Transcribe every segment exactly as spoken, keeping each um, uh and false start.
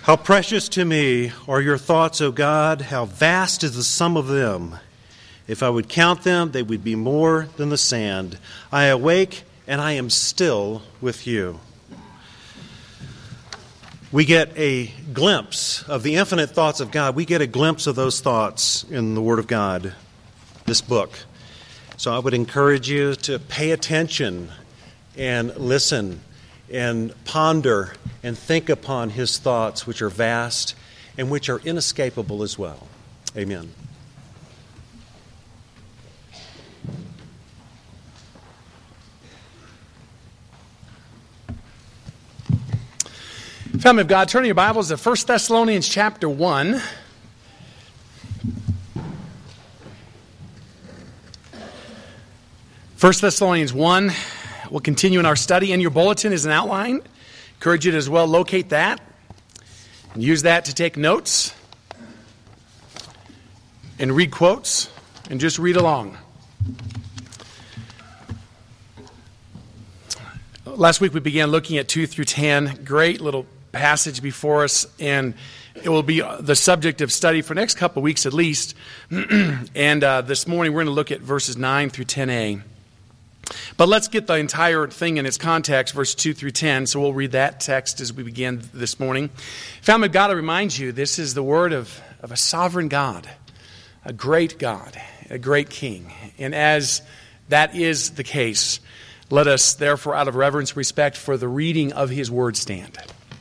How precious to me are your thoughts, O God. How vast is the sum of them. If I would count them, they would be more than the sand. I awake, and I am still with you. We get a glimpse of the infinite thoughts of God. We get a glimpse of those thoughts in the Word of God, this book. So I would encourage you to pay attention and listen and ponder and think upon His thoughts, which are vast and which are inescapable as well. Amen. Family of God, turn your Bibles to First Thessalonians chapter one. First Thessalonians one. We'll continue in our study. In your bulletin is an outline. Encourage you to as well locate that and use that to take notes and read quotes and just read along. Last week we began looking at two through ten. Great little passage before us, and it will be the subject of study for the next couple of weeks at least. and uh, this morning we're going to look at verses nine through ten a. But let's get the entire thing in its context, verse two through ten. So we'll read that text as we begin this morning. Family of God, I remind you, this is the word of, of a sovereign God, a great God, a great King. And as that is the case, let us therefore, out of reverence and respect for the reading of His word, stand.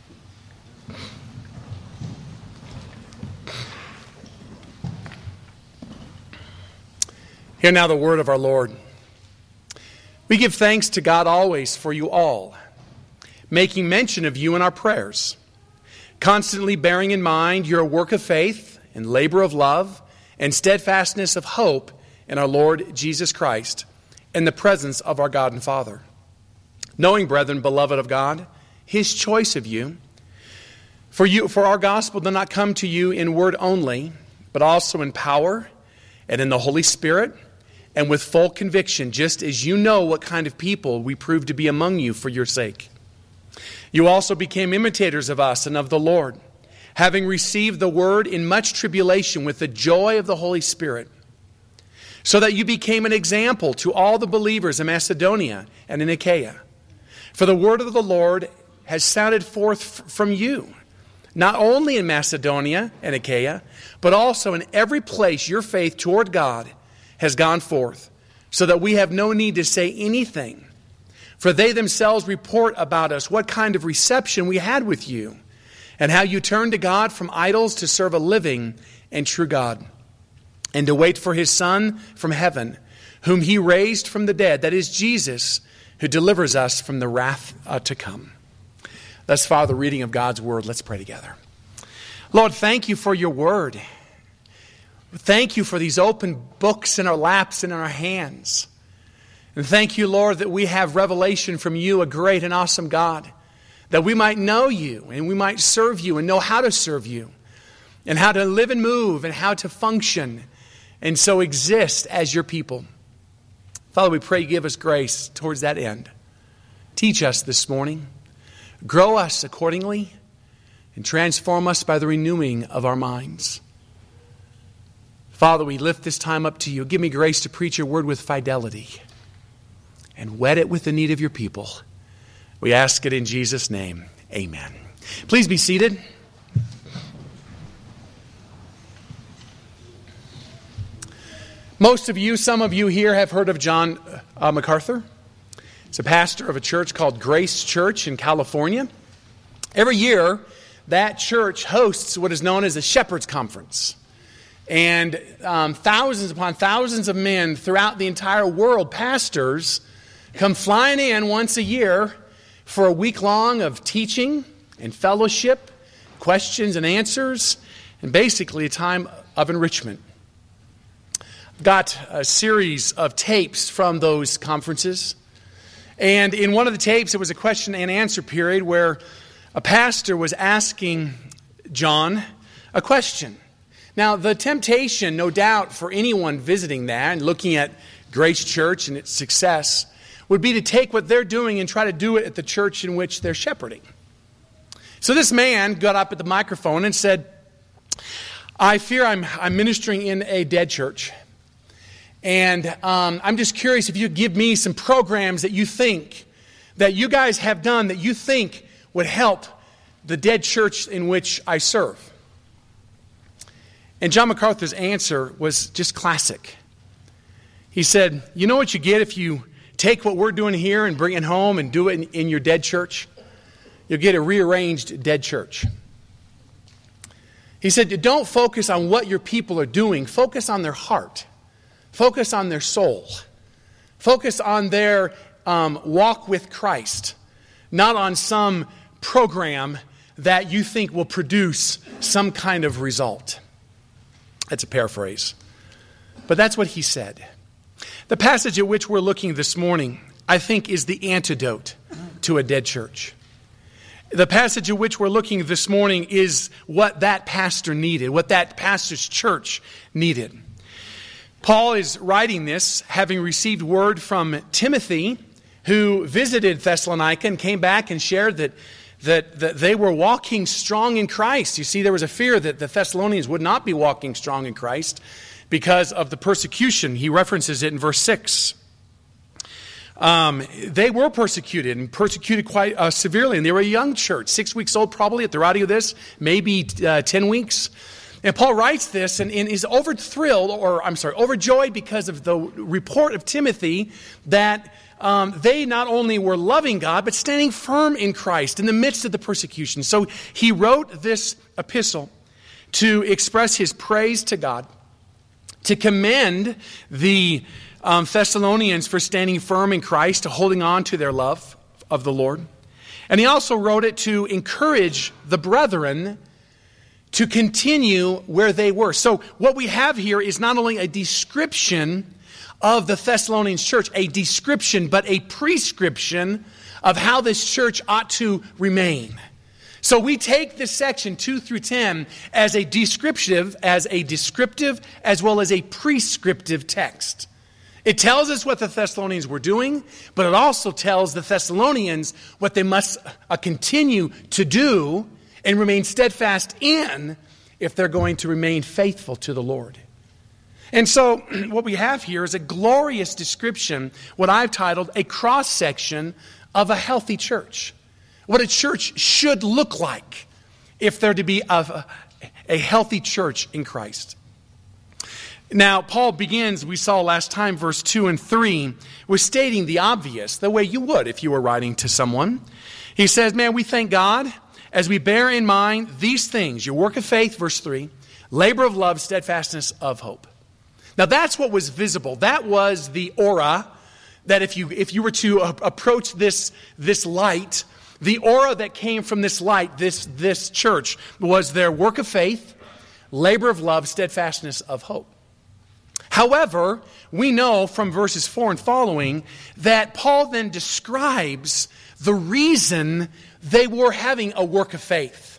Hear now the word of our Lord. We give thanks to God always for you all, making mention of you in our prayers, constantly bearing in mind your work of faith and labor of love and steadfastness of hope in our Lord Jesus Christ, in the presence of our God and Father. Knowing, brethren, beloved of God, His choice of you, for you, for our gospel did not come to you in word only, but also in power and in the Holy Spirit, and with full conviction, just as you know what kind of people we proved to be among you for your sake. You also became imitators of us and of the Lord, having received the word in much tribulation with the joy of the Holy Spirit, so that you became an example to all the believers in Macedonia and in Achaia. For the word of the Lord has sounded forth f- from you, not only in Macedonia and Achaia, but also in every place your faith toward God has gone forth, so that we have no need to say anything. For they themselves report about us what kind of reception we had with you, and how you turned to God from idols to serve a living and true God, and to wait for His Son from heaven, whom He raised from the dead, that is Jesus, who delivers us from the wrath uh, to come. Thus far, the reading of God's word. Let's pray together. Lord, thank you for your word. Thank you for these open books in our laps and in our hands. And thank you, Lord, that we have revelation from you, a great and awesome God, that we might know you and we might serve you and know how to serve you and how to live and move and how to function and so exist as your people. Father, we pray you give us grace towards that end. Teach us this morning. Grow us accordingly and transform us by the renewing of our minds. Father, we lift this time up to you. Give me grace to preach your word with fidelity and wet it with the need of your people. We ask it in Jesus' name. Amen. Please be seated. Most of you, some of you here have heard of John uh, MacArthur. He's a pastor of a church called Grace Church in California. Every year, that church hosts what is known as a Shepherd's Conference. And um, thousands upon thousands of men throughout the entire world, pastors, come flying in once a year for a week long of teaching and fellowship, questions and answers, and basically a time of enrichment. I've got a series of tapes from those conferences. And in one of the tapes, it was a question and answer period where a pastor was asking John a question. Now, the temptation, no doubt, for anyone visiting that and looking at Grace Church and its success would be to take what they're doing and try to do it at the church in which they're shepherding. So this man got up at the microphone and said, I fear I'm, I'm ministering in a dead church. And um, I'm just curious if you could give me some programs that you think, that you guys have done that you think would help the dead church in which I serve. And John MacArthur's answer was just classic. He said, you know what you get if you take what we're doing here and bring it home and do it in, in your dead church? You'll get a rearranged dead church. He said, don't focus on what your people are doing. Focus on their heart. Focus on their soul. Focus on their um, walk with Christ. Not on some program that you think will produce some kind of result. That's a paraphrase. But that's what he said. The passage at which we're looking this morning, I think, is the antidote to a dead church. The passage at which we're looking this morning is what that pastor needed, what that pastor's church needed. Paul is writing this, having received word from Timothy, who visited Thessalonica and came back and shared that, that, that they were walking strong in Christ. You see, there was a fear that the Thessalonians would not be walking strong in Christ because of the persecution. He references it in verse six. Um, they were persecuted and persecuted quite uh, severely, and they were a young church, six weeks old probably at the writing of this, maybe uh, ten weeks. And Paul writes this and, and is over thrilled, or I'm sorry, overjoyed because of the report of Timothy that um, they not only were loving God, but standing firm in Christ in the midst of the persecution. So he wrote this epistle to express his praise to God, to commend the Um, Thessalonians for standing firm in Christ, to holding on to their love of the Lord. And he also wrote it to encourage the brethren to continue where they were. So what we have here is not only a description of the Thessalonians church, a description, but a prescription of how this church ought to remain. So we take this section two through ten as a descriptive, as a descriptive, as well as a prescriptive text. It tells us what the Thessalonians were doing, but it also tells the Thessalonians what they must uh, continue to do and remain steadfast in if they're going to remain faithful to the Lord. And so what we have here is a glorious description, what I've titled a cross-section of a healthy church. What a church should look like if they're to be a, a healthy church in Christ. Now, Paul begins, we saw last time, verse two and three, with stating the obvious, the way you would if you were writing to someone. He says, man, we thank God as we bear in mind these things, your work of faith, verse three, labor of love, steadfastness of hope. Now, that's what was visible. That was the aura that if you if you were to uh, approach this, this light, the aura that came from this light, this, this church, was their work of faith, labor of love, steadfastness of hope. However, we know from verses four and following that Paul then describes the reason they were having a work of faith,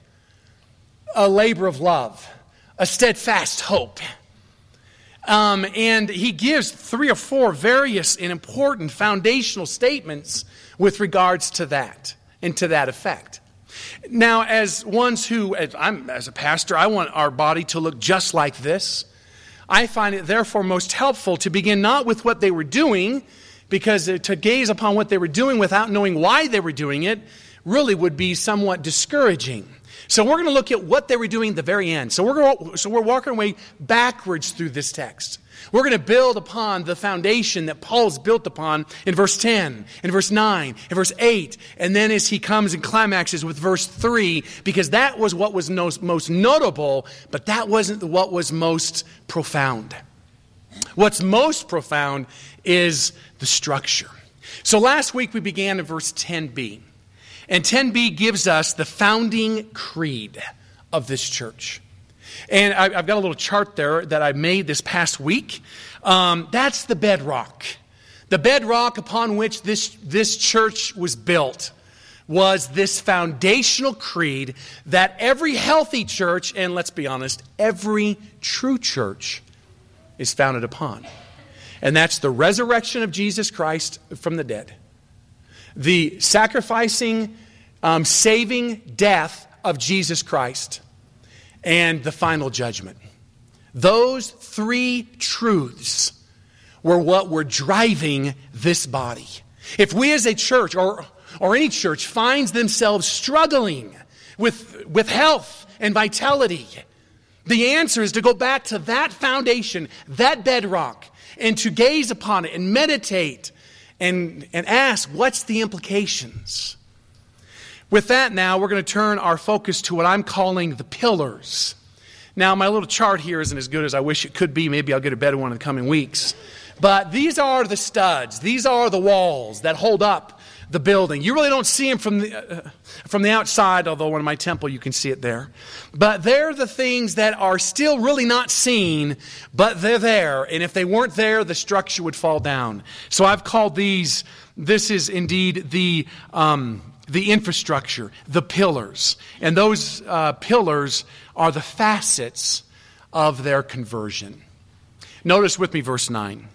a labor of love, a steadfast hope. Um, and he gives three or four various and important foundational statements with regards to that and to that effect. Now, as ones who, as, I'm, as a pastor, I want our body to look just like this. I find it therefore most helpful to begin not with what they were doing, because to gaze upon what they were doing without knowing why they were doing it really would be somewhat discouraging. So we're going to look at what they were doing at the very end. So we're going, so we're walking our way backwards through this text. We're going to build upon the foundation that Paul's built upon in verse ten, in verse nine, in verse eight, and then as he comes and climaxes with verse three, because that was what was most, most notable, but that wasn't what was most profound. What's most profound is the structure. So last week we began in verse ten b. And ten b gives us the founding creed of this church. And I've got a little chart there that I made this past week. Um, that's the bedrock. The bedrock upon which this, this church was built was this foundational creed that every healthy church, and let's be honest, every true church is founded upon. And that's the resurrection of Jesus Christ from the dead. The sacrificing, um, saving death of Jesus Christ and the final judgment. Those three truths were what were driving this body. If we as a church or, or any church finds themselves struggling with, with health and vitality, the answer is to go back to that foundation, that bedrock, and to gaze upon it and meditate and, and ask, what's the implications? With that now, we're going to turn our focus to what I'm calling the pillars. Now, my little chart here isn't as good as I wish it could be. Maybe I'll get a better one in the coming weeks. But these are the studs. These are the walls that hold up the building. You really don't see them from the, uh, from the outside, although in my temple you can see it there. But they're the things that are still really not seen, but they're there. And if they weren't there, the structure would fall down. So I've called these, this is indeed the, um, the infrastructure, the pillars. And those uh, pillars are the facets of their conversion. Notice with me verse nine.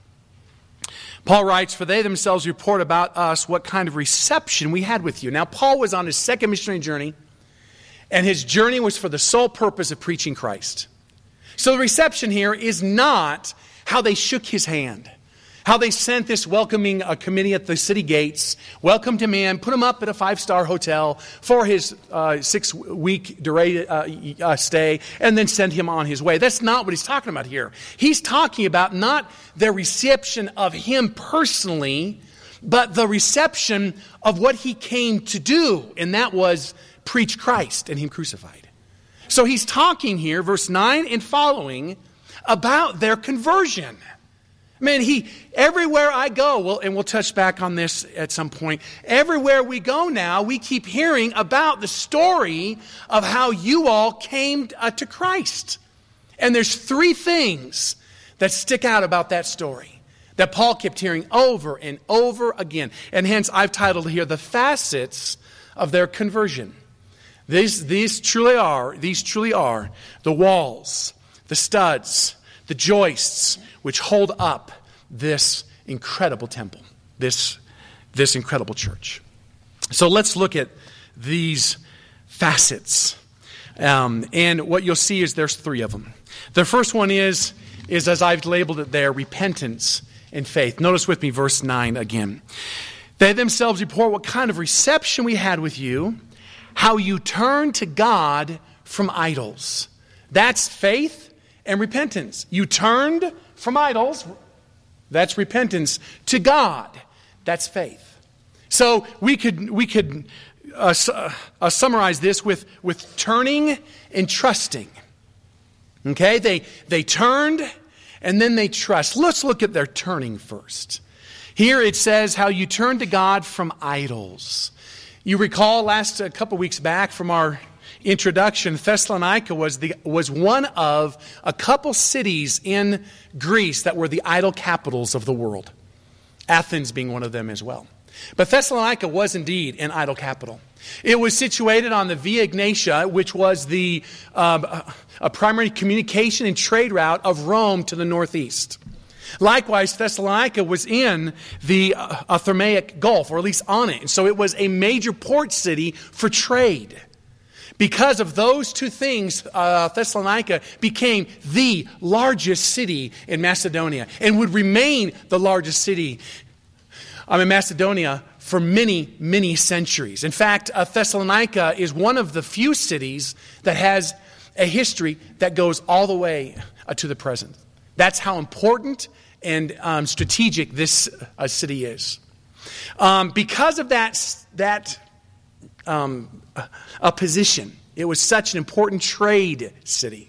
Paul writes, "For they themselves report about us what kind of reception we had with you." Now, Paul was on his second missionary journey, and his journey was for the sole purpose of preaching Christ. So the reception here is not how they shook his hand, how they sent this welcoming uh, committee at the city gates, welcomed him in, put him up at a five-star hotel for his uh, six-week dura- uh, uh, stay, and then send him on his way. That's not what he's talking about here. He's talking about not their reception of him personally, but the reception of what he came to do, and that was preach Christ and him crucified. So he's talking here, verse nine and following, about their conversion. Man, he, everywhere I go, well, and we'll touch back on this at some point, everywhere we go now, we keep hearing about the story of how you all came uh, to Christ. And there's three things that stick out about that story that Paul kept hearing over and over again. And hence I've titled here, The Facets of Their Conversion. These, these truly are, these truly are the walls, the studs, the joists, which hold up this incredible temple, this, this incredible church. So let's look at these facets. Um, and what you'll see is there's three of them. The first one is, is, as I've labeled it there, repentance and faith. Notice with me verse nine again. They themselves report what kind of reception we had with you, how you turned to God from idols. That's faith and repentance. You turned from idols, that's repentance, to God, that's faith. So we could we could uh, uh, summarize this with, with turning and trusting. Okay, they they turned and then they trust. Let's look at their turning first. Here it says how you turned to God from idols. You recall last a couple weeks back from our introduction, Thessalonica was the was one of a couple cities in Greece that were the idol capitals of the world. Athens being one of them as well. But Thessalonica was indeed an idol capital. It was situated on the Via Egnatia, which was the um, a primary communication and trade route of Rome to the northeast. Likewise, Thessalonica was in the uh, Thermaic Gulf, or at least on it. And so it was a major port city for trade. Because of those two things, uh, Thessalonica became the largest city in Macedonia and would remain the largest city um, in Macedonia for many, many centuries. In fact, uh, Thessalonica is one of the few cities that has a history that goes all the way uh, to the present. That's how important and um, strategic this uh, city is. Um, because of that, that um, a position, it was such an important trade city.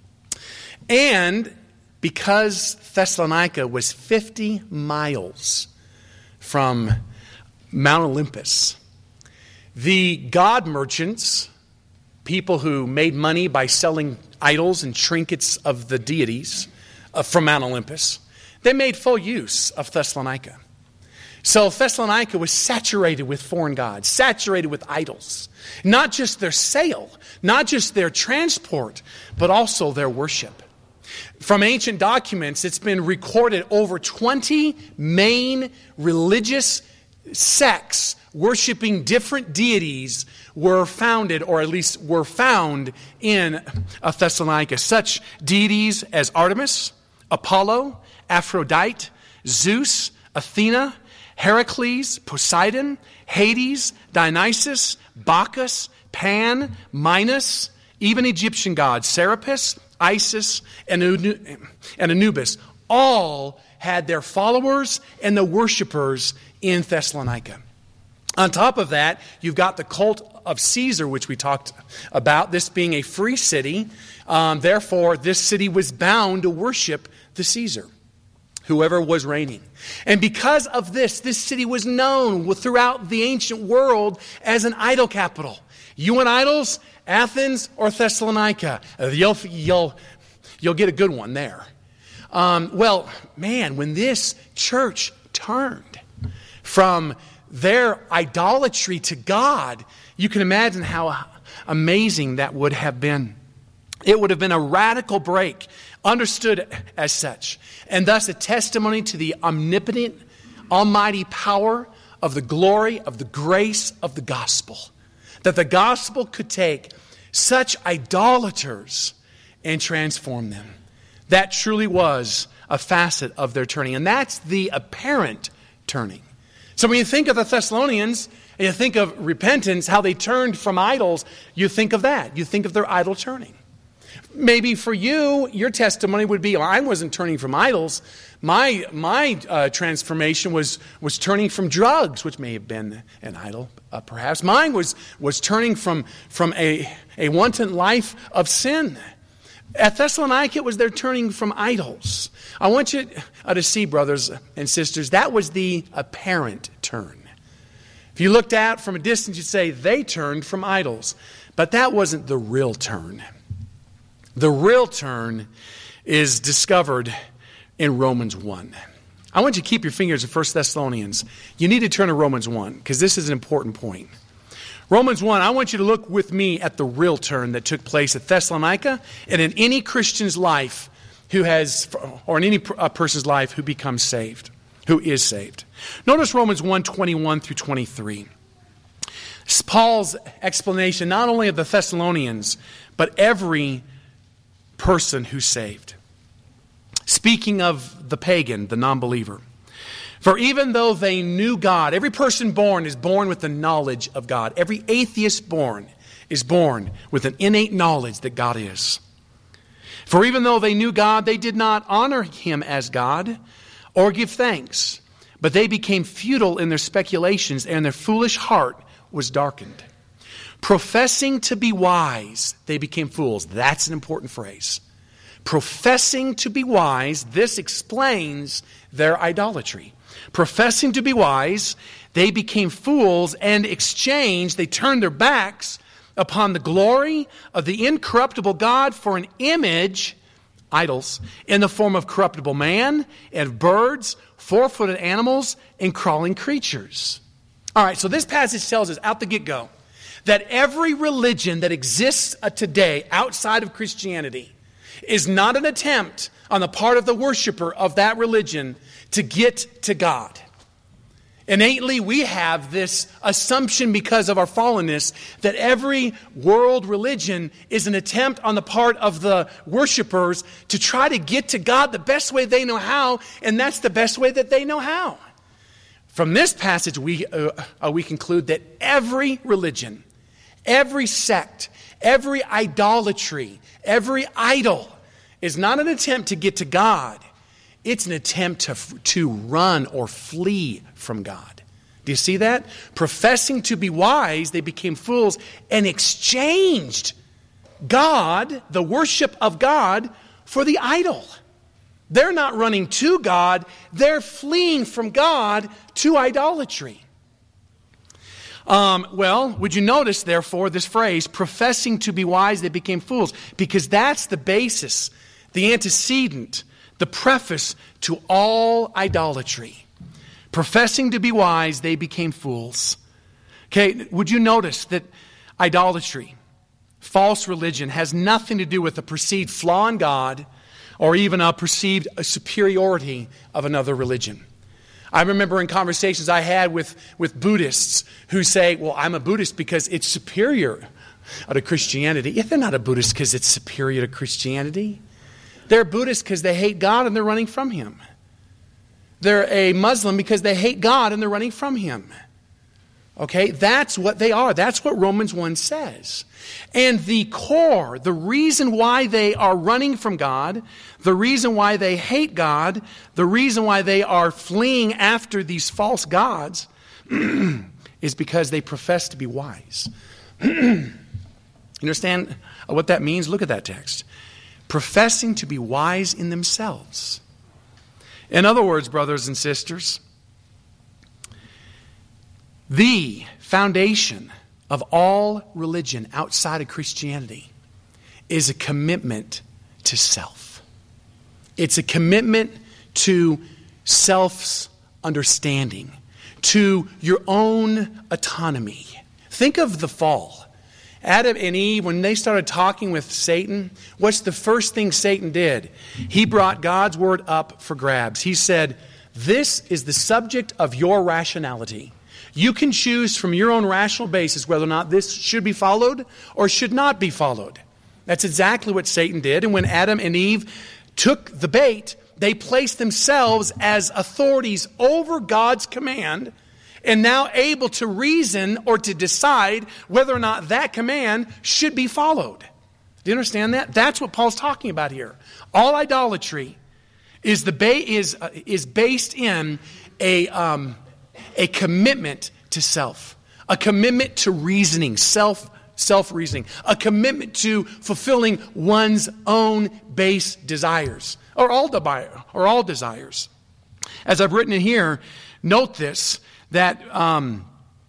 And because Thessalonica was fifty miles from Mount Olympus, the god merchants, people who made money by selling idols and trinkets of the deities uh, from Mount Olympus, they made full use of Thessalonica. So Thessalonica was saturated with foreign gods, saturated with idols. Not just their sale, not just their transport, but also their worship. From ancient documents, it's been recorded over twenty main religious sects worshiping different deities were founded, or at least were found in Thessalonica. Such deities as Artemis, Apollo, Aphrodite, Zeus, Athena, Heracles, Poseidon, Hades, Dionysus, Bacchus, Pan, Minos, even Egyptian gods, Serapis, Isis, and Anubis, all had their followers and the worshipers in Thessalonica. On top of that, you've got the cult of Caesar, which we talked about, this being a free city. Um, therefore, this city was bound to worship the Caesar, whoever was reigning. And because of this, this city was known throughout the ancient world as an idol capital. You want idols? Athens or Thessalonica? You'll, you'll, you'll get a good one there. Um, well, man, when this church turned from their idolatry to God, you can imagine how amazing that would have been. It would have been a radical break, understood as such, and thus a testimony to the omnipotent, almighty power of the glory, of the grace of the gospel. That the gospel could take such idolaters and transform them. That truly was a facet of their turning, and that's the apparent turning. So when you think of the Thessalonians, and you think of repentance, how they turned from idols, you think of that. You think of their idol turning. Maybe for you, your testimony would be, well, I wasn't turning from idols. My my uh, transformation was was turning from drugs, which may have been an idol, uh, perhaps. Mine was was turning from, from a, a wanton life of sin. At Thessalonica, it was their turning from idols. I want you uh, to see, brothers and sisters, that was the apparent turn. If you looked out from a distance, you'd say they turned from idols. But that wasn't the real turn. The real turn is discovered in Romans one. I want you to keep your fingers at First Thessalonians. You need to turn to Romans one, because this is an important point. Romans one, I want you to look with me at the real turn that took place at Thessalonica and in any Christian's life who has, or in any person's life who becomes saved, who is saved. Notice Romans one, twenty-one through twenty-three. It's Paul's explanation not only of the Thessalonians, but every person who's saved. Speaking of the pagan, the non-believer. For even though they knew God, every person born is born with the knowledge of God. Every atheist born is born with an innate knowledge that God is. For even though they knew God, they did not honor Him as God or give thanks. But they became futile in their speculations, and their foolish heart was darkened. Professing to be wise, they became fools. That's an important phrase. Professing to be wise, this explains their idolatry. Professing to be wise, they became fools and exchanged, they turned their backs upon the glory of the incorruptible God for an image, idols, in the form of corruptible man and birds, four-footed animals, and crawling creatures. All right, so this passage tells us out the get-go that every religion that exists today outside of Christianity is not an attempt on the part of the worshiper of that religion to get to God. Innately, we have this assumption because of our fallenness that every world religion is an attempt on the part of the worshipers to try to get to God the best way they know how, and that's the best way that they know how. From this passage, we, uh, uh, we conclude that every religion, every sect, every idolatry, every idol is not an attempt to get to God. It's an attempt to, to run or flee from God. Do you see that? Professing to be wise, they became fools and exchanged God, the worship of God, for the idol. They're not running to God, they're fleeing from God to idolatry. Um, well, would you notice, therefore, this phrase, professing to be wise, they became fools, because that's the basis, the antecedent, the preface to all idolatry. Professing to be wise, they became fools. Okay, would you notice that idolatry, false religion, has nothing to do with a perceived flaw in God or even a perceived superiority of another religion. I remember in conversations I had with, with Buddhists who say, well, I'm a Buddhist because it's superior to Christianity. Yeah, they're not a Buddhist because it's superior to Christianity. They're Buddhist because they hate God and they're running from Him. They're a Muslim because they hate God and they're running from Him. Okay, that's what they are. That's what Romans one says. And the core, the reason why they are running from God, the reason why they hate God, the reason why they are fleeing after these false gods is because they profess to be wise. You understand what that means? Look at that text. Professing to be wise in themselves. In other words, brothers and sisters, the foundation of all religion outside of Christianity is a commitment to self. It's a commitment to self's understanding, to your own autonomy. Think of the fall. Adam and Eve, when they started talking with Satan, what's the first thing Satan did? He brought God's word up for grabs. He said, this is the subject of your rationality. You can choose from your own rational basis whether or not this should be followed or should not be followed. That's exactly what Satan did. And when Adam and Eve took the bait, they placed themselves as authorities over God's command and now able to reason or to decide whether or not that command should be followed. Do you understand that? That's what Paul's talking about here. All idolatry is the ba- is uh, is based in a um, a commitment to self, a commitment to reasoning, self self reasoning, a commitment to fulfilling one's own base desires, or all de- or all desires. As I've written in here, note this. That um,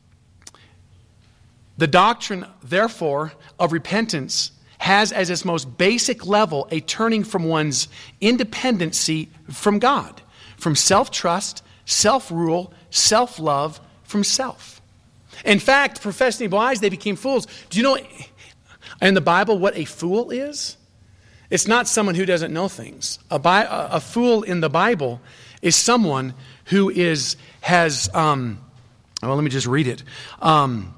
the doctrine, therefore, of repentance has as its most basic level a turning from one's independency from God, from self-trust, self-rule, self-love, from self. In fact, professing to be wise, they became fools. Do you know in the Bible what a fool is? It's not someone who doesn't know things. A, bi- a fool in the Bible is someone who is has, um, well, let me just read it. Um,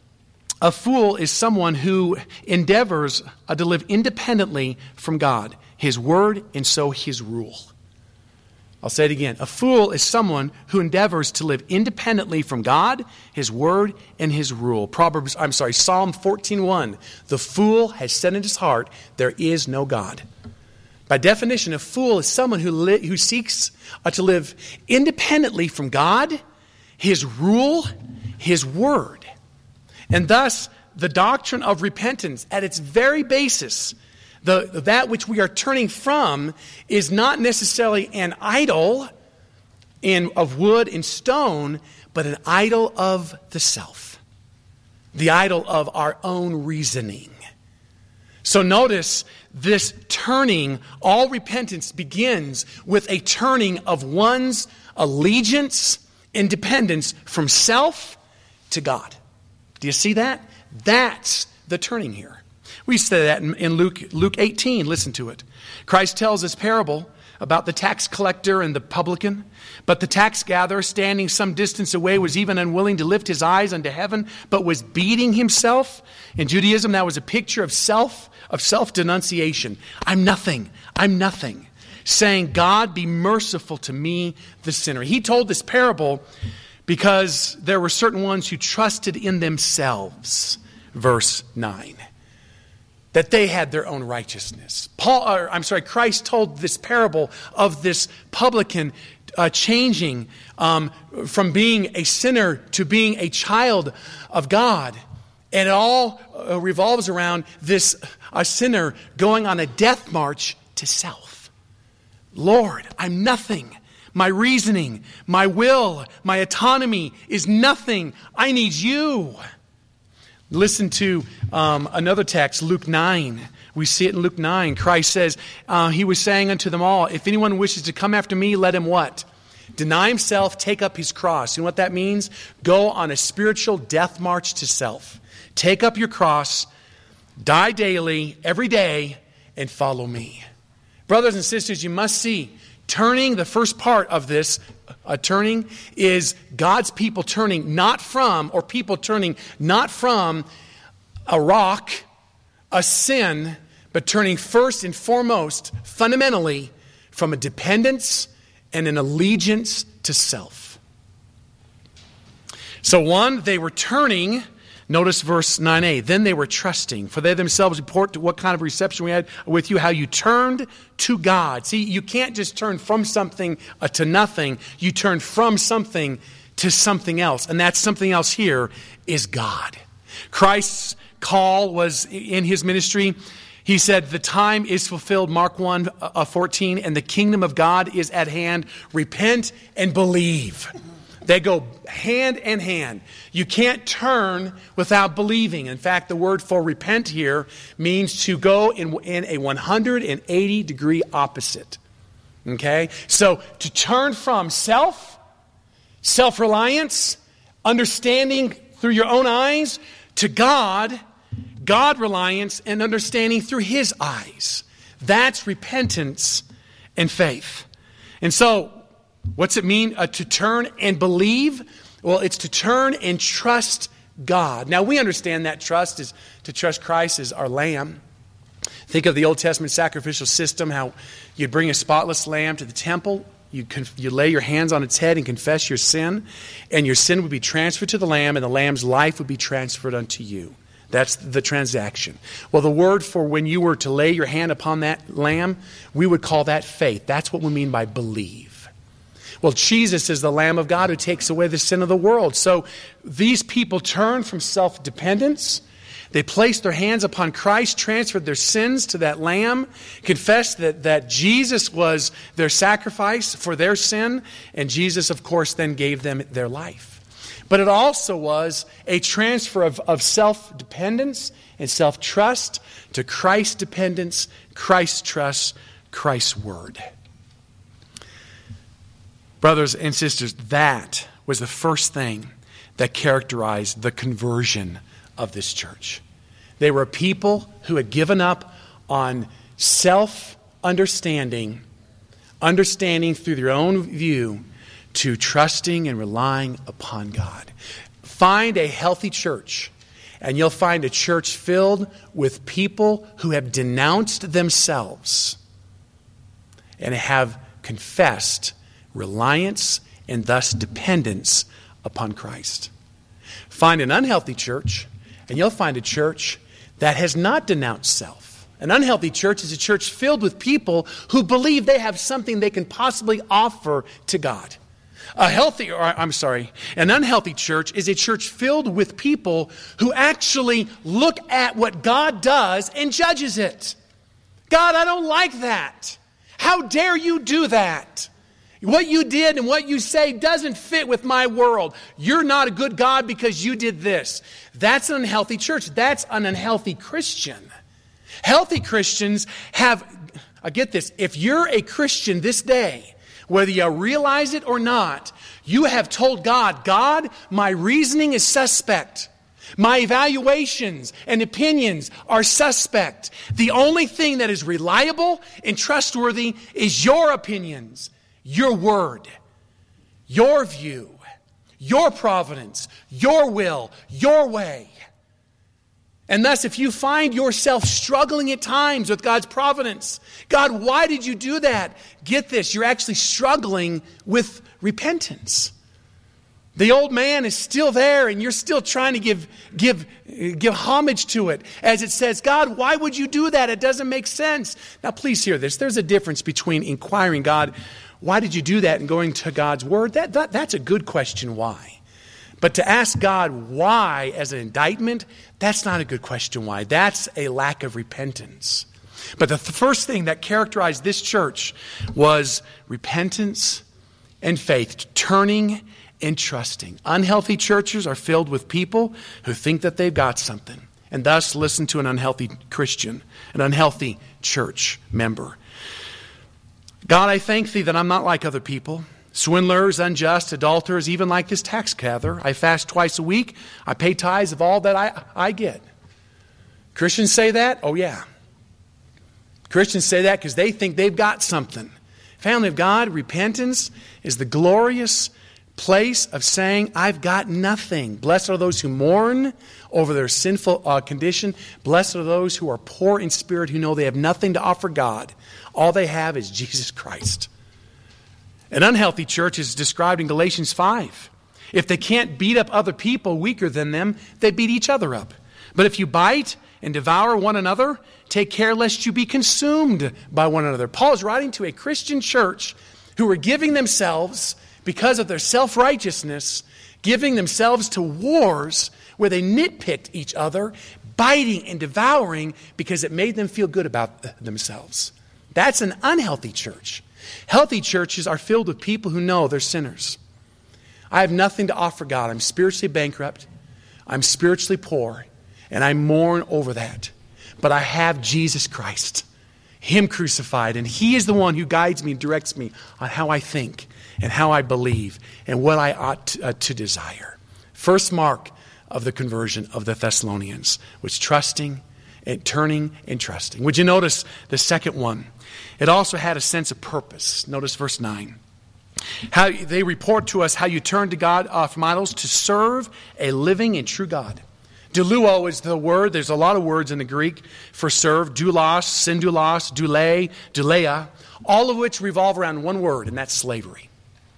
a fool is someone who endeavors uh, to live independently from God, His word, and so His rule. I'll say it again. A fool is someone who endeavors to live independently from God, His word, and His rule. Proverbs, I'm sorry, Psalm fourteen one. The fool has said in his heart, there is no God. By definition, a fool is someone who li- who seeks uh, to live independently from God, His rule, His word. And thus, the doctrine of repentance, at its very basis, the, that which we are turning from is not necessarily an idol in, of wood and stone, but an idol of the self, the idol of our own reasoning. So notice this turning, all repentance begins with a turning of one's allegiance and dependence from self to God. Do you see that? That's the turning here. We say that in, in Luke, Luke eighteen. Listen to it. Christ tells this parable about the tax collector and the publican. But the tax gatherer, standing some distance away, was even unwilling to lift his eyes unto heaven, but was beating himself. In Judaism, that was a picture of self, of self-denunciation. I'm nothing. I'm nothing. Saying, God, be merciful to me, the sinner. He told this parable because there were certain ones who trusted in themselves. Verse nine. That they had their own righteousness. Paul, or, I'm sorry, Christ told this parable of this publican uh, changing um, from being a sinner to being a child of God. And it all uh, revolves around this a sinner going on a death march to self. Lord, I'm nothing. My reasoning, my will, my autonomy is nothing. I need you. Listen to um, another text, Luke nine. We see it in Luke nine. Christ says, uh, He was saying unto them all, if anyone wishes to come after me, let him what? Deny himself, take up his cross. You know what that means? Go on a spiritual death march to self. Take up your cross, die daily, every day, and follow me. Brothers and sisters, you must see, turning the first part of this, uh, turning is God's people turning not from, or people turning not from a rock, a sin, but turning first and foremost, fundamentally, from a dependence and an allegiance to self. So one, they were turning. Notice verse nine a. Then they were trusting, for they themselves report to what kind of reception we had with you, how you turned to God. See, you can't just turn from something uh, to nothing. You turn from something to something else. And that something else here is God. Christ's call was in his ministry. He said, the time is fulfilled, Mark one fourteen, and the kingdom of God is at hand. Repent and believe. They go hand in hand. You can't turn without believing. In fact, the word for repent here means to go in, in a one hundred eighty degree opposite. Okay? So to turn from self, self-reliance, understanding through your own eyes, to God, God-reliance, and understanding through His eyes. That's repentance and faith. And so, what's it mean uh, to turn and believe? Well, it's to turn and trust God. Now, we understand that trust is to trust Christ as our lamb. Think of the Old Testament sacrificial system, how you'd bring a spotless lamb to the temple. You conf- you lay your hands on its head and confess your sin, and your sin would be transferred to the lamb, and the lamb's life would be transferred unto you. That's the transaction. Well, the word for when you were to lay your hand upon that lamb, we would call that faith. That's what we mean by believe. Well, Jesus is the Lamb of God who takes away the sin of the world. So these people turned from self-dependence. They placed their hands upon Christ, transferred their sins to that Lamb, confessed that, that Jesus was their sacrifice for their sin, and Jesus, of course, then gave them their life. But it also was a transfer of, of self-dependence and self-trust to Christ's dependence, Christ's trust, Christ's word. Brothers and sisters, that was the first thing that characterized the conversion of this church. They were people who had given up on self-understanding, understanding through their own view, to trusting and relying upon God. Find a healthy church, and you'll find a church filled with people who have denounced themselves and have confessed reliance and thus dependence upon Christ. Find an unhealthy church, and you'll find a church that has not denounced self. An unhealthy church is a church filled with people who believe they have something they can possibly offer to God. A healthy, or I'm sorry, an unhealthy church is a church filled with people who actually look at what God does and judges it. God, I don't like that. How dare you do that? What you did and what you say doesn't fit with my world. You're not a good God because you did this. That's an unhealthy church. That's an unhealthy Christian. Healthy Christians have, I get this, if you're a Christian this day, whether you realize it or not, you have told God, God, my reasoning is suspect. My evaluations and opinions are suspect. The only thing that is reliable and trustworthy is your opinions. Your word, your view, your providence, your will, your way. And thus, if you find yourself struggling at times with God's providence, God, why did you do that? Get this, you're actually struggling with repentance. The old man is still there, and you're still trying to give, give, give homage to it. As it says, God, why would you do that? It doesn't make sense. Now, please hear this. There's a difference between inquiring God, why did you do that, and going to God's word? That, that That's a good question, why? But to ask God why as an indictment, that's not a good question, why? That's a lack of repentance. But the th- first thing that characterized this church was repentance and faith, turning and trusting. Unhealthy churches are filled with people who think that they've got something, and thus listen to an unhealthy Christian, an unhealthy church member. God, I thank thee that I'm not like other people. Swindlers, unjust, adulterers, even like this tax gatherer. I fast twice a week. I pay tithes of all that I, I get. Christians say that? Oh, yeah. Christians say that because they think they've got something. In Family of God, repentance is the glorious place of saying, I've got nothing. Blessed are those who mourn over their sinful uh, condition. Blessed are those who are poor in spirit, who know they have nothing to offer God. All they have is Jesus Christ. An unhealthy church is described in Galatians five. If they can't beat up other people weaker than them, they beat each other up. But if you bite and devour one another, take care lest you be consumed by one another. Paul is writing to a Christian church who are giving themselves, because of their self-righteousness, giving themselves to wars where they nitpicked each other, biting and devouring because it made them feel good about themselves. That's an unhealthy church. Healthy churches are filled with people who know they're sinners. I have nothing to offer God. I'm spiritually bankrupt. I'm spiritually poor. And I mourn over that. But I have Jesus Christ, Him crucified. And He is the one who guides me and directs me on how I think and how I believe and what I ought to, uh, to desire. First mark of the conversion of the Thessalonians was trusting and turning and trusting. Would you notice the second one? It also had a sense of purpose. Notice verse nine. How they report to us how you turn to God uh, from idols to serve a living and true God. Deluo is the word. There's a lot of words in the Greek for serve. Doulos, syndulos, doulei, douleia, all of which revolve around one word, and that's slavery.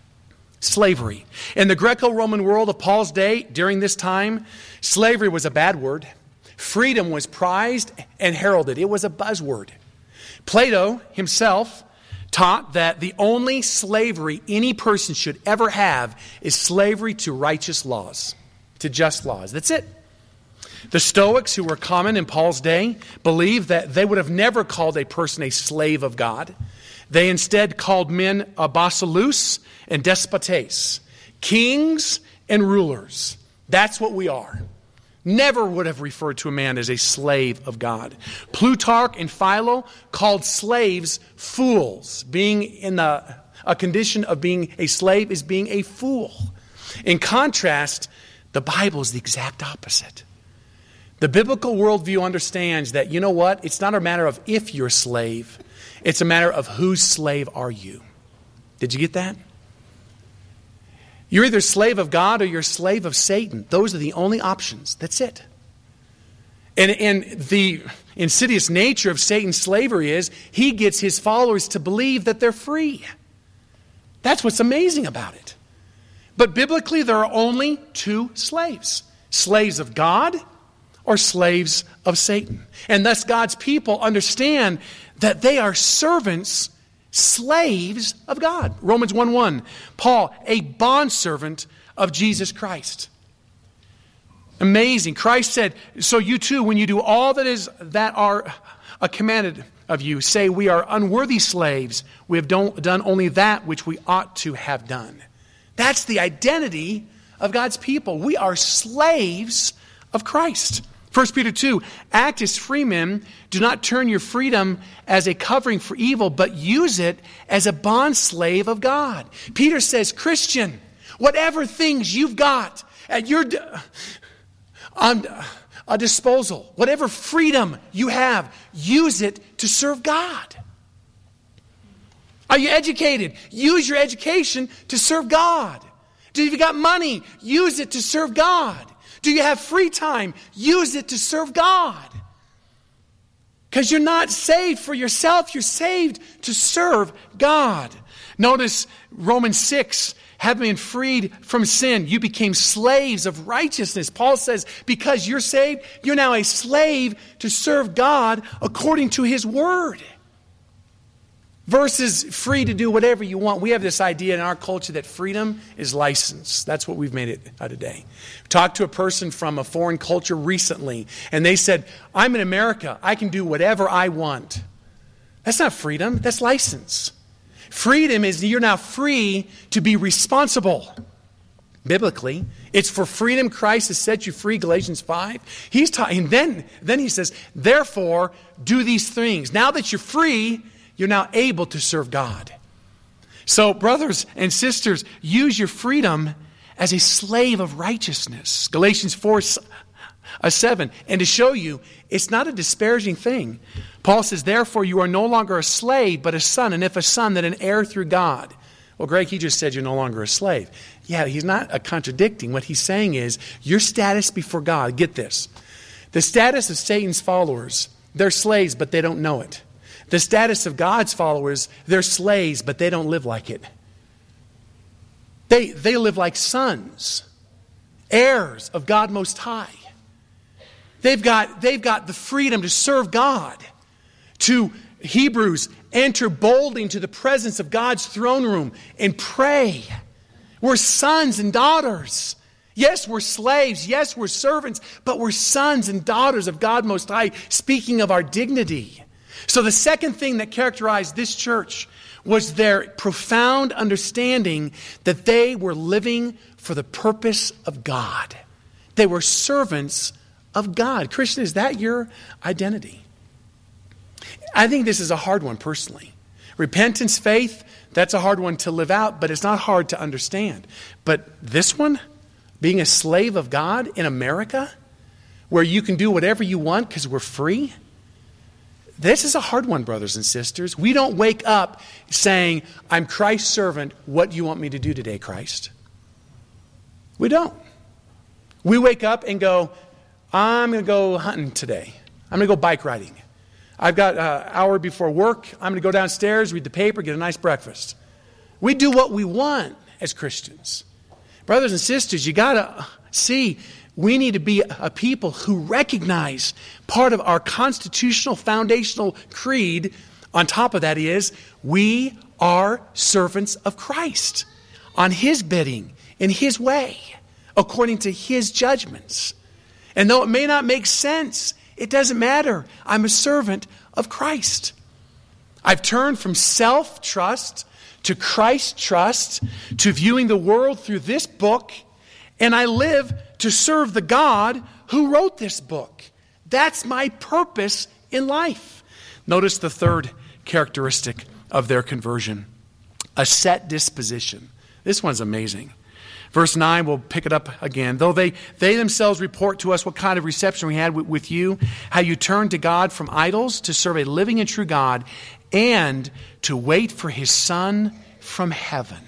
Slavery. In the Greco-Roman world of Paul's day, during this time, slavery was a bad word. Freedom was prized and heralded. It was a buzzword. Plato himself taught that the only slavery any person should ever have is slavery to righteous laws, to just laws. That's it. The Stoics, who were common in Paul's day, believed that they would have never called a person a slave of God. They instead called men a basileus and despotes, kings and rulers. That's what we are. Never would have referred to a man as a slave of God. Plutarch and Philo called slaves fools. Being in the, a condition of being a slave is being a fool. In contrast, the Bible is the exact opposite. The biblical worldview understands that, you know what? It's not a matter of if you're a slave. It's a matter of whose slave are you. Did you get that? You're either a slave of God or you're a slave of Satan. Those are the only options. That's it. And, and the insidious nature of Satan's slavery is he gets his followers to believe that they're free. That's what's amazing about it. But biblically, there are only two slaves. Slaves of God or slaves of Satan. And thus God's people understand that they are servants, slaves of God. Romans one one, Paul, a bondservant of Jesus Christ. Amazing. Christ said, so you too, when you do all that is that are uh, commanded of you, say we are unworthy slaves. We have don't, done only that which we ought to have done. That's the identity of God's people. We are slaves of Christ. First Peter two, act as free men. Do not turn your freedom as a covering for evil, but use it as a bondslave of God. Peter says, Christian, whatever things you've got at your on a disposal, whatever freedom you have, use it to serve God. Are you educated? Use your education to serve God. Do you got money? Use it to serve God. Do you have free time? Use it to serve God. Because you're not saved for yourself. You're saved to serve God. Notice Romans six, having been freed from sin, you became slaves of righteousness. Paul says, because you're saved, you're now a slave to serve God according to His Word. Versus free to do whatever you want. We have this idea in our culture that freedom is license. That's what we've made it uh, today. Talked to a person from a foreign culture recently, and they said, I'm in America. I can do whatever I want. That's not freedom. That's license. Freedom is you're now free to be responsible. Biblically, it's for freedom Christ has set you free, Galatians five. He's talking, and then, then he says, therefore, do these things. Now that you're free, you're now able to serve God. So, brothers and sisters, use your freedom as a slave of righteousness. Galatians four A seven. And to show you, it's not a disparaging thing. Paul says, therefore you are no longer a slave, but a son. And if a son, then an heir through God. Well, Greg, he just said you're no longer a slave. Yeah, he's not a contradicting. What he's saying is your status before God. Get this. The status of Satan's followers, they're slaves, but they don't know it. The status of God's followers, they're slaves, but they don't live like it. They, they live like sons, heirs of God Most High. They've got, they've got the freedom to serve God. To Hebrews, enter boldly into the presence of God's throne room and pray. We're sons and daughters. Yes, we're slaves. Yes, we're servants. But we're sons and daughters of God Most High, speaking of our dignity. So the second thing that characterized this church was their profound understanding that they were living for the purpose of God. They were servants of God. Christian, is that your identity? I think this is a hard one personally. Repentance, faith, that's a hard one to live out, but it's not hard to understand. But this one, being a slave of God in America, where you can do whatever you want because we're free, this is a hard one, brothers and sisters. We don't wake up saying, I'm Christ's servant. What do you want me to do today, Christ? We don't. We wake up and go, I'm going to go hunting today. I'm going to go bike riding. I've got an hour before work. I'm going to go downstairs, read the paper, get a nice breakfast. We do what we want as Christians. Brothers and sisters, you got to see, we need to be a people who recognize part of our constitutional foundational creed. On top of that is, we are servants of Christ on His bidding, in His way, according to His judgments. And though it may not make sense, it doesn't matter. I'm a servant of Christ. I've turned from self-trust to Christ-trust, to viewing the world through this book, and I live to serve the God who wrote this book. That's my purpose in life. Notice the third characteristic of their conversion, a set disposition. This one's amazing. Verse nine, we'll pick it up again. Though they, they themselves report to us what kind of reception we had with, with you, how you turned to God from idols to serve a living and true God, and to wait for His Son from heaven.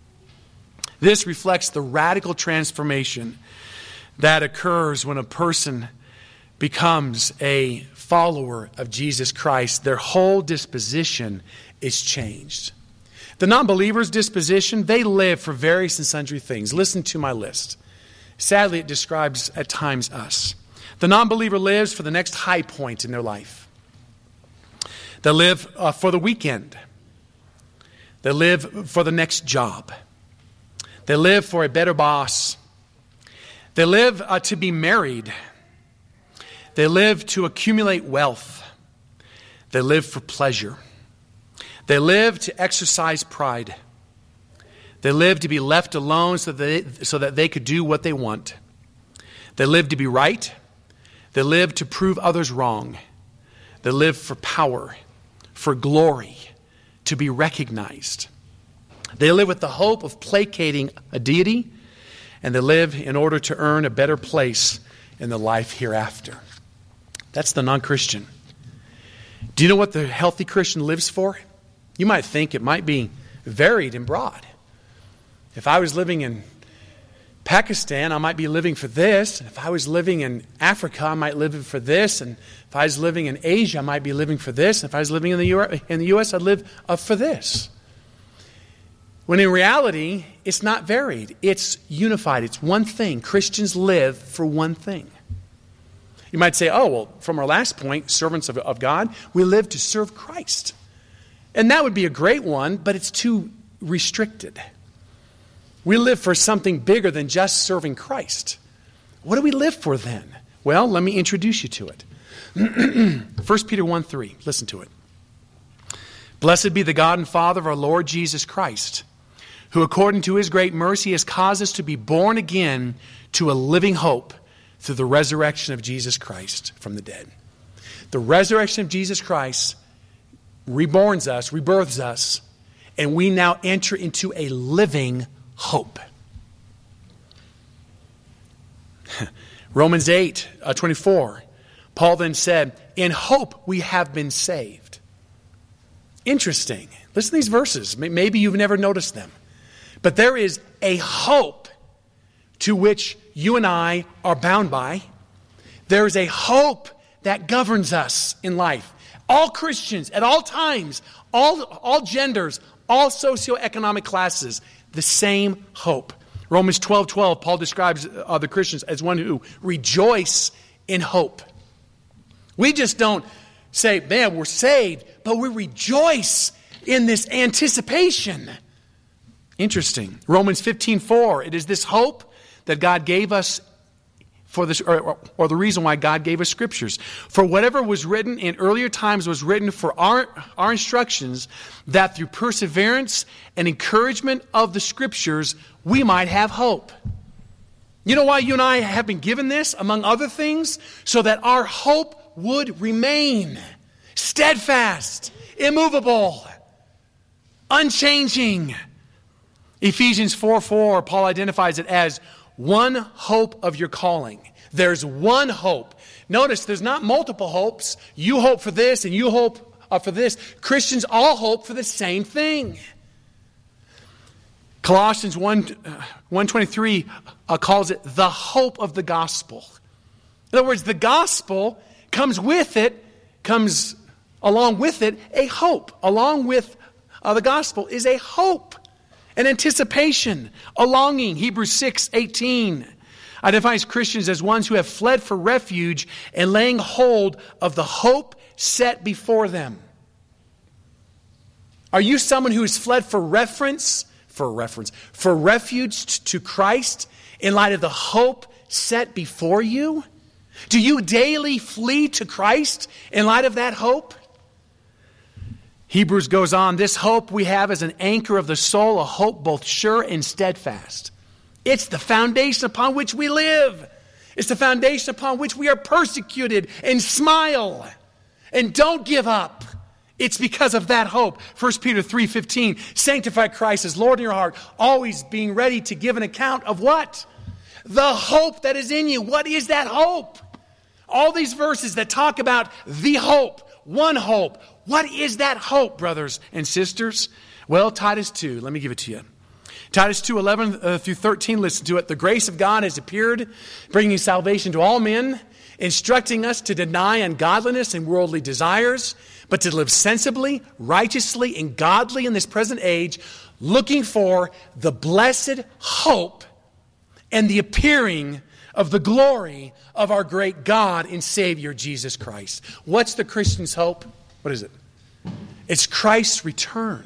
This reflects the radical transformation that occurs when a person becomes a follower of Jesus Christ. Their whole disposition is changed. The non-believer's disposition, they live for various and sundry things. Listen to my list. Sadly, it describes at times us. The non-believer lives for the next high point in their life. They live uh, for the weekend. They live for the next job. They live for a better boss. They live uh, to be married. They live to accumulate wealth. They live for pleasure. They live to exercise pride. They live to be left alone so that they, so that they could do what they want. They live to be right. They live to prove others wrong. They live for power, for glory, to be recognized. They live with the hope of placating a deity, and they live in order to earn a better place in the life hereafter. That's the non-Christian. Do you know what the healthy Christian lives for? You might think it might be varied and broad. If I was living in Pakistan, I might be living for this. If I was living in Africa, I might live for this. And if I was living in Asia, I might be living for this. And if I was living in the U S, in the U S, I'd live uh, for this. When in reality, it's not varied. It's unified. It's one thing. Christians live for one thing. You might say, oh, well, from our last point, servants of, of God, we live to serve Christ. And that would be a great one, but it's too restricted. We live for something bigger than just serving Christ. What do we live for then? Well, let me introduce you to it. First Peter one three, listen to it. Blessed be the God and Father of our Lord Jesus Christ, who according to His great mercy has caused us to be born again to a living hope through the resurrection of Jesus Christ from the dead. The resurrection of Jesus Christ reborns us, rebirths us, and we now enter into a living hope. Romans eight, uh, twenty-four. Paul then said, in hope we have been saved. Interesting. Listen to these verses. Maybe you've never noticed them. But there is a hope to which you and I are bound by. There is a hope that governs us in life. All Christians, at all times, all, all genders, all socioeconomic classes, the same hope. Romans twelve twelve, Paul describes other Christians as one who rejoice in hope. We just don't say, man, we're saved, but we rejoice in this anticipation. Interesting. Romans fifteen four, it is this hope that God gave us for this, or, or the reason why God gave us scriptures. For whatever was written in earlier times was written for our, our instructions, that through perseverance and encouragement of the scriptures, we might have hope. You know why you and I have been given this, among other things? So that our hope would remain steadfast, immovable, unchanging. Ephesians four four, Paul identifies it as one hope of your calling. There's one hope. Notice there's not multiple hopes. You hope for this and you hope uh, for this. Christians all hope for the same thing. Colossians one twenty-three uh, calls it the hope of the gospel. In other words, the gospel comes with it, comes along with it, a hope. Along with uh, the gospel is a hope. An anticipation, a longing. Hebrews six eighteen identifies Christians as ones who have fled for refuge and laying hold of the hope set before them. Are you someone who has fled for reference, for reference, for refuge to Christ in light of the hope set before you? Do you daily flee to Christ in light of that hope? Hebrews goes on, this hope we have as an anchor of the soul, a hope both sure and steadfast. It's the foundation upon which we live. It's the foundation upon which we are persecuted and smile and don't give up. It's because of that hope. First Peter three fifteen, sanctify Christ as Lord in your heart, always being ready to give an account of what? The hope that is in you. What is that hope? All these verses that talk about the hope, one hope. What is that hope, brothers and sisters? Well, Titus two, let me give it to you. Titus two, eleven uh, through thirteen, listen to it. The grace of God has appeared, bringing salvation to all men, instructing us to deny ungodliness and worldly desires, but to live sensibly, righteously, and godly in this present age, looking for the blessed hope and the appearing of the glory of our great God and Savior, Jesus Christ. What's the Christian's hope? What is it? It's Christ's return.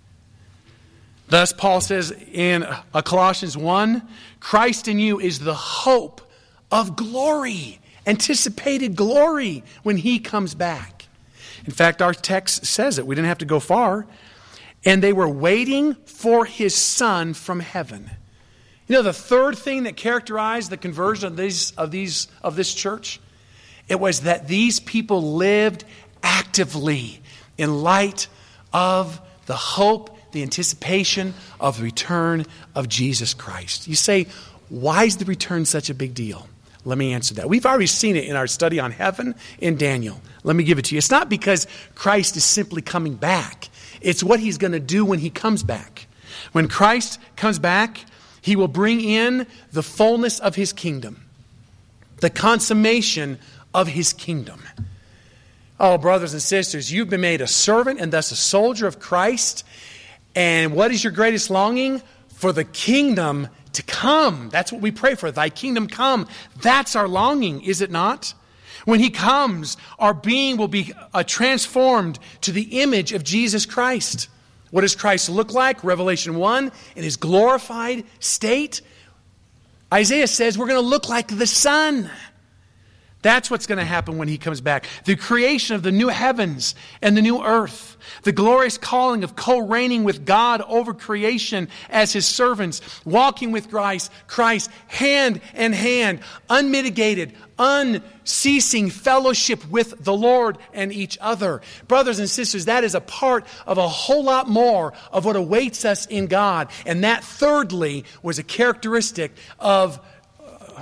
Thus, Paul says in Colossians one, Christ in you is the hope of glory, anticipated glory when He comes back. In fact, our text says it. We didn't have to go far. And they were waiting for His Son from heaven. You know, the third thing that characterized the conversion of these of these of this church, it was that these people lived actively in light of the hope, the anticipation of the return of Jesus Christ. You say, why is the return such a big deal? Let me answer that. We've already seen it in our study on heaven in Daniel. Let me give it to you. It's not because Christ is simply coming back. It's what He's going to do when He comes back. When Christ comes back, He will bring in the fullness of His kingdom, the consummation of His kingdom. Oh, brothers and sisters, you've been made a servant and thus a soldier of Christ. And what is your greatest longing? For the kingdom to come. That's what we pray for. Thy kingdom come. That's our longing, is it not? When He comes, our being will be uh, transformed to the image of Jesus Christ. What does Christ look like? Revelation one, in His glorified state. Isaiah says we're going to look like the Son. That's what's going to happen when He comes back. The creation of the new heavens and the new earth. The glorious calling of co-reigning with God over creation as His servants. Walking with Christ, Christ hand in hand. Unmitigated, unceasing fellowship with the Lord and each other. Brothers and sisters, that is a part of a whole lot more of what awaits us in God. And that thirdly was a characteristic of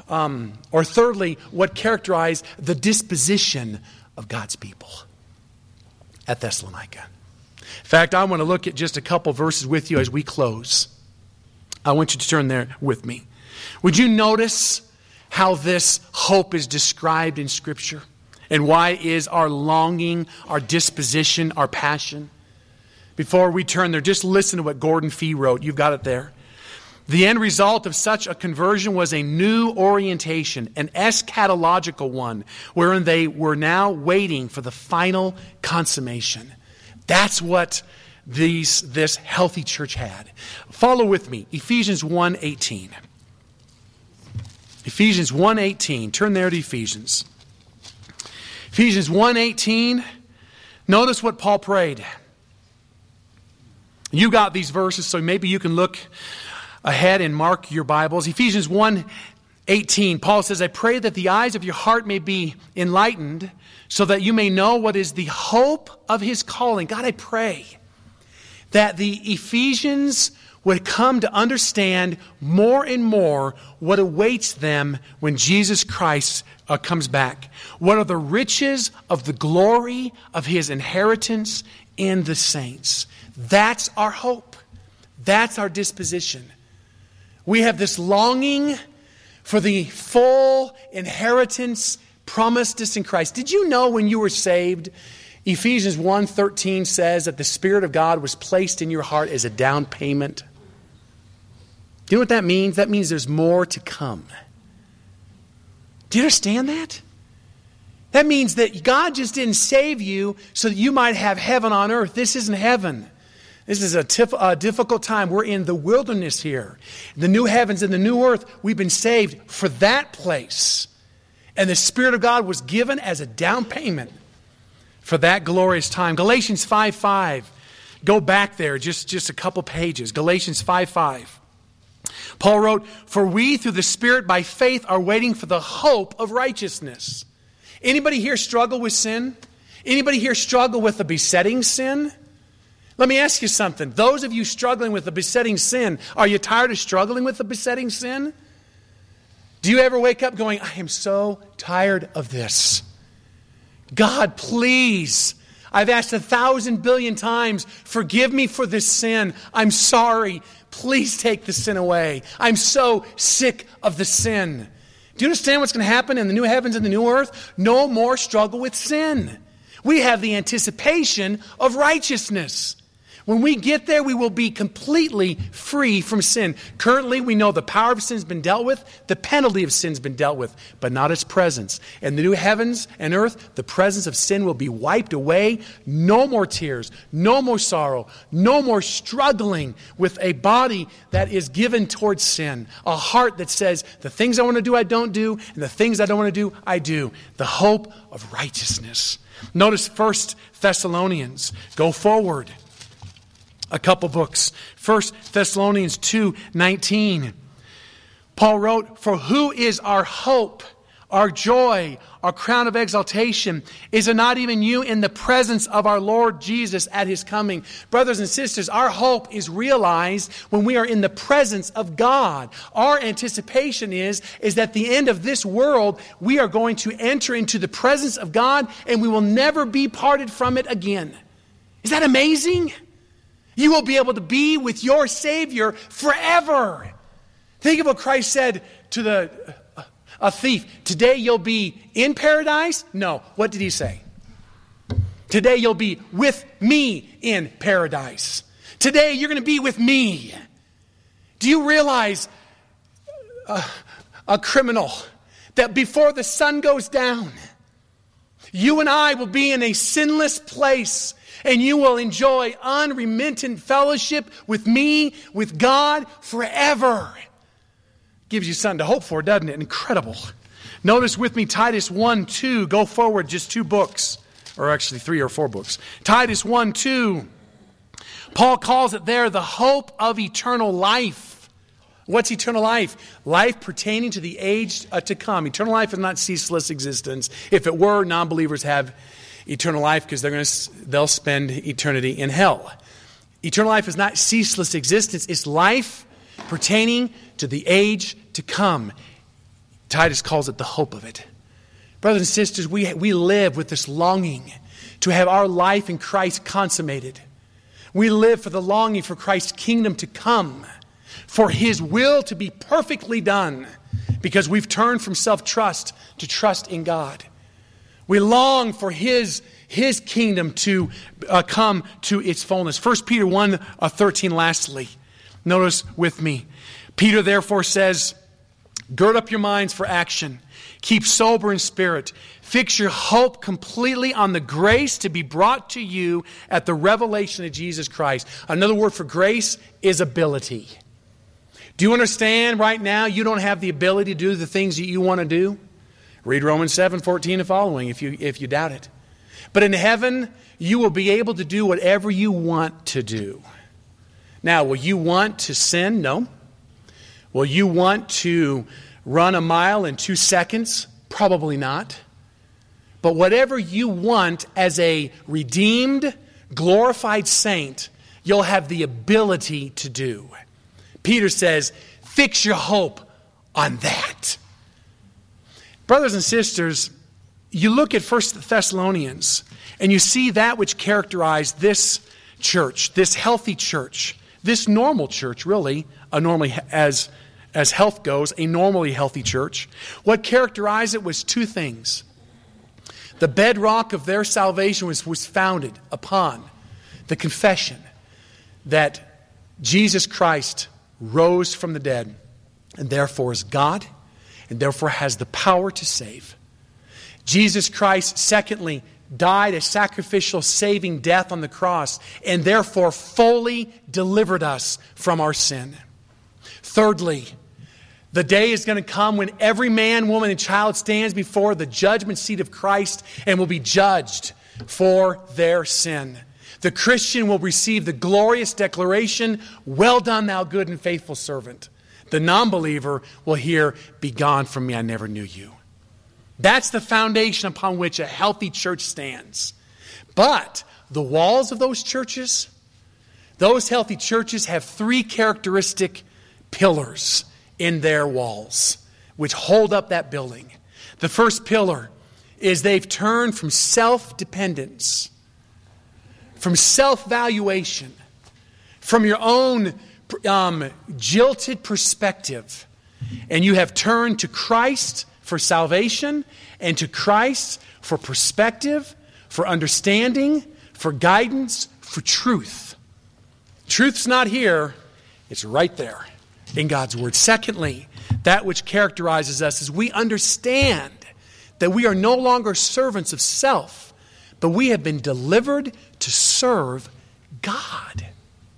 um, or thirdly, what characterized the disposition of God's people at Thessalonica. In fact, I want to look at just a couple verses with you as we close. I want you to turn there with me. Would you notice how this hope is described in Scripture? And why is our longing, our disposition, our passion? Before we turn there, just listen to what Gordon Fee wrote. You've got it there. The end result of such a conversion was a new orientation, an eschatological one, wherein they were now waiting for the final consummation. That's what these, this healthy church had. Follow with me, Ephesians one eighteen. Ephesians one eighteen. Turn there to Ephesians. Ephesians one eighteen. Notice what Paul prayed. You got these verses, so maybe you can look ahead and mark your Bibles. Ephesians one eighteen. Paul says, I pray that the eyes of your heart may be enlightened, so that you may know what is the hope of his calling. God, I pray that the Ephesians would come to understand more and more what awaits them when Jesus Christ uh, comes back. What are the riches of the glory of his inheritance in the saints? That's our hope. That's our disposition. We have this longing for the full inheritance promised us in Christ. Did you know when you were saved, Ephesians one thirteen says that the Spirit of God was placed in your heart as a down payment? Do you know what that means? That means there's more to come. Do you understand that? That means that God just didn't save you so that you might have heaven on earth. This isn't heaven. This is a, tif- a difficult time. We're in the wilderness here. The new heavens and the new earth, we've been saved for that place. And the Spirit of God was given as a down payment for that glorious time. Galatians five five. Go back there just, just a couple pages. Galatians five five. Paul wrote, for we through the Spirit by faith are waiting for the hope of righteousness. Anybody here struggle with sin? Anybody here struggle with a besetting sin? Let me ask you something. Those of you struggling with a besetting sin, are you tired of struggling with a besetting sin? Do you ever wake up going, I am so tired of this? God, please. I've asked a thousand billion times, forgive me for this sin. I'm sorry. Please take the sin away. I'm so sick of the sin. Do you understand what's going to happen in the new heavens and the new earth? No more struggle with sin. We have the anticipation of righteousness. When we get there, we will be completely free from sin. Currently, we know the power of sin has been dealt with. The penalty of sin has been dealt with, but not its presence. In the new heavens and earth, the presence of sin will be wiped away. No more tears, no more sorrow, no more struggling with a body that is given towards sin. A heart that says, the things I want to do, I don't do, and the things I don't want to do, I do. The hope of righteousness. Notice First Thessalonians. Go forward. A couple books. First Thessalonians two nineteen. Paul wrote, for who is our hope, our joy, our crown of exaltation? Is it not even you in the presence of our Lord Jesus at his coming? Brothers and sisters, our hope is realized when we are in the presence of God. Our anticipation is, is that at the end of this world, we are going to enter into the presence of God and we will never be parted from it again. Is that amazing? You will be able to be with your Savior forever. Think of what Christ said to the a thief. Today you'll be in paradise? No. What did he say? Today you'll be with me in paradise. Today you're going to be with me. Do you realize uh, a criminal that before the sun goes down, you and I will be in a sinless place. And you will enjoy unremittent fellowship with me, with God, forever. Gives you something to hope for, doesn't it? Incredible. Notice with me Titus one two. Go forward just two books. Or actually three or four books. Titus one two. Paul calls it there the hope of eternal life. What's eternal life? Life pertaining to the age uh, to come. Eternal life is not ceaseless existence. If it were, non-believers have eternal life because they're going to they'll spend eternity in hell. Eternal life is not ceaseless existence. It's life pertaining to the age to come. Titus calls it the hope of it. Brothers and sisters, we, we live with this longing to have our life in Christ consummated. We live for the longing for Christ's kingdom to come, for His will to be perfectly done, because we've turned from self-trust to trust in God. We long for His, His kingdom to uh, come to its fullness. First Peter one thirteen, lastly. Notice with me. Peter therefore says, gird up your minds for action. Keep sober in spirit. Fix your hope completely on the grace to be brought to you at the revelation of Jesus Christ. Another word for grace is ability. Do you understand right now you don't have the ability to do the things that you want to do? Read Romans seven fourteen and following if you, if you doubt it. But in heaven, you will be able to do whatever you want to do. Now, will you want to sin? No. Will you want to run a mile in two seconds? Probably not. But whatever you want as a redeemed, glorified saint, you'll have the ability to do. Peter says, fix your hope on that. Brothers and sisters, you look at First Thessalonians and you see that which characterized this church, this healthy church, this normal church, really, a normally, as, as health goes, a normally healthy church. What characterized it was two things. The bedrock of their salvation was, was founded upon the confession that Jesus Christ rose from the dead and therefore is God and therefore has the power to save. Jesus Christ, secondly, died a sacrificial saving death on the cross and therefore fully delivered us from our sin. Thirdly, the day is going to come when every man, woman, and child stands before the judgment seat of Christ and will be judged for their sin. The Christian will receive the glorious declaration, well done, thou good and faithful servant. The non-believer will hear, be gone from me, I never knew you. That's the foundation upon which a healthy church stands. But the walls of those churches, those healthy churches have three characteristic pillars in their walls which hold up that building. The first pillar is they've turned from self-dependence, from self-valuation, from your own um, jilted perspective, and you have turned to Christ for salvation, and to Christ for perspective, for understanding, for guidance, for truth. Truth's not here, it's right there in God's Word. Secondly, that which characterizes us is we understand that we are no longer servants of self, but we have been delivered to serve God.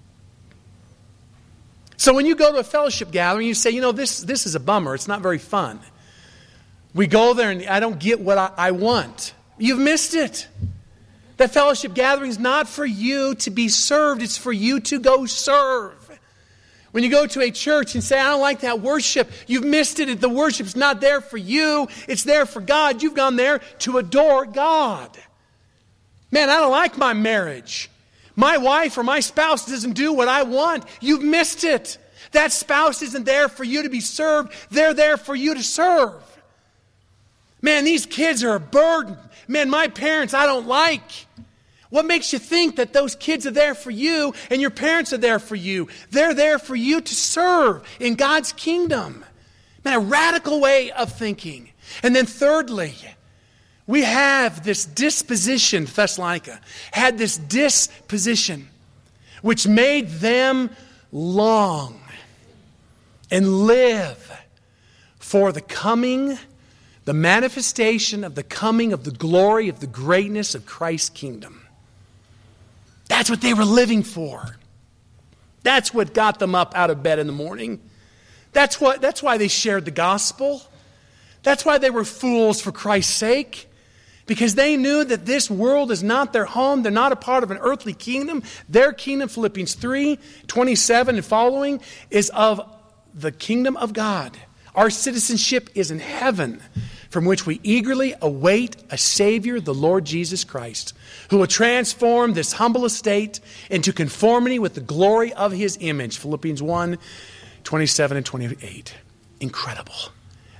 So when you go to a fellowship gathering, you say, you know, this, this is a bummer, it's not very fun. We go there and I don't get what I, I want. You've missed it. That fellowship gathering is not for you to be served. It's for you to go serve. When you go to a church and say, I don't like that worship, you've missed it. The worship's not there for you. It's there for God. You've gone there to adore God. Man, I don't like my marriage. My wife or my spouse doesn't do what I want. You've missed it. That spouse isn't there for you to be served. They're there for you to serve. Man, these kids are a burden. Man, my parents I don't like. What makes you think that those kids are there for you and your parents are there for you? They're there for you to serve in God's kingdom. Man, a radical way of thinking. And then thirdly, we have this disposition, Thessalonica had this disposition which made them long and live for the coming the manifestation of the coming of the glory of the greatness of Christ's kingdom. That's what they were living for. That's what got them up out of bed in the morning. That's what, that's why they shared the gospel. That's why they were fools for Christ's sake. Because they knew that this world is not their home. They're not a part of an earthly kingdom. Their kingdom, Philippians three, twenty-seven and following, is of the kingdom of God. Our citizenship is in heaven, from which we eagerly await a Savior, the Lord Jesus Christ, who will transform this humble estate into conformity with the glory of His image. Philippians one, twenty-seven and twenty-eight. Incredible.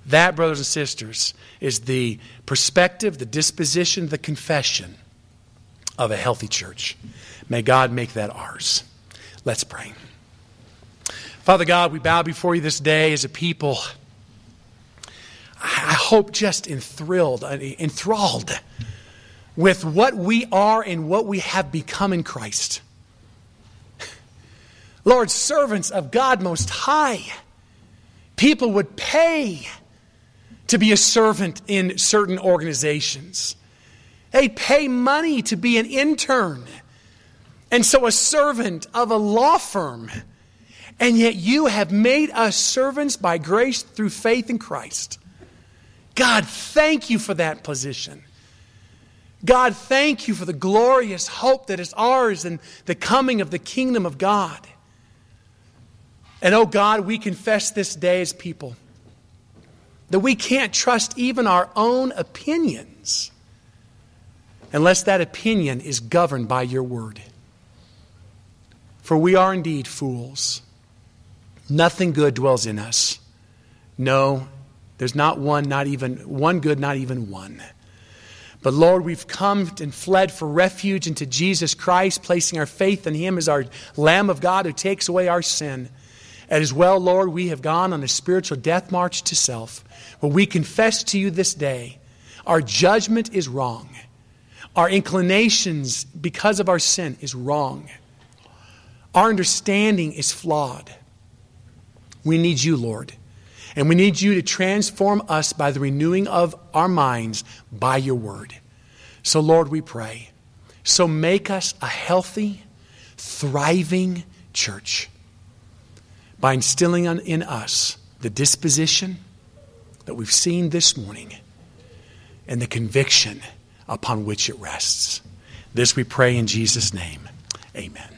That, brothers and sisters, is the perspective, the disposition, the confession of a healthy church. May God make that ours. Let's pray. Father God, we bow before you this day as a people, I hope just enthralled, enthralled with what we are and what we have become in Christ. Lord, servants of God Most High, people would pay to be a servant in certain organizations. They pay money to be an intern, and so a servant of a law firm. And yet you have made us servants by grace through faith in Christ. God, thank you for that position. God, thank you for the glorious hope that is ours in the coming of the kingdom of God. And oh God, we confess this day as people that we can't trust even our own opinions unless that opinion is governed by your word. For we are indeed fools. Nothing good dwells in us. No, there's not one, not even one good, not even one. But Lord, we've come and fled for refuge into Jesus Christ, placing our faith in Him as our Lamb of God who takes away our sin. And as well, Lord, we have gone on a spiritual death march to self. But we confess to you this day, our judgment is wrong. Our inclinations, because of our sin, is wrong. Our understanding is flawed. We need you, Lord. And we need you to transform us by the renewing of our minds by your word. So, Lord, we pray. So make us a healthy, thriving church by instilling in us the disposition that we've seen this morning and the conviction upon which it rests. This we pray in Jesus' name. Amen.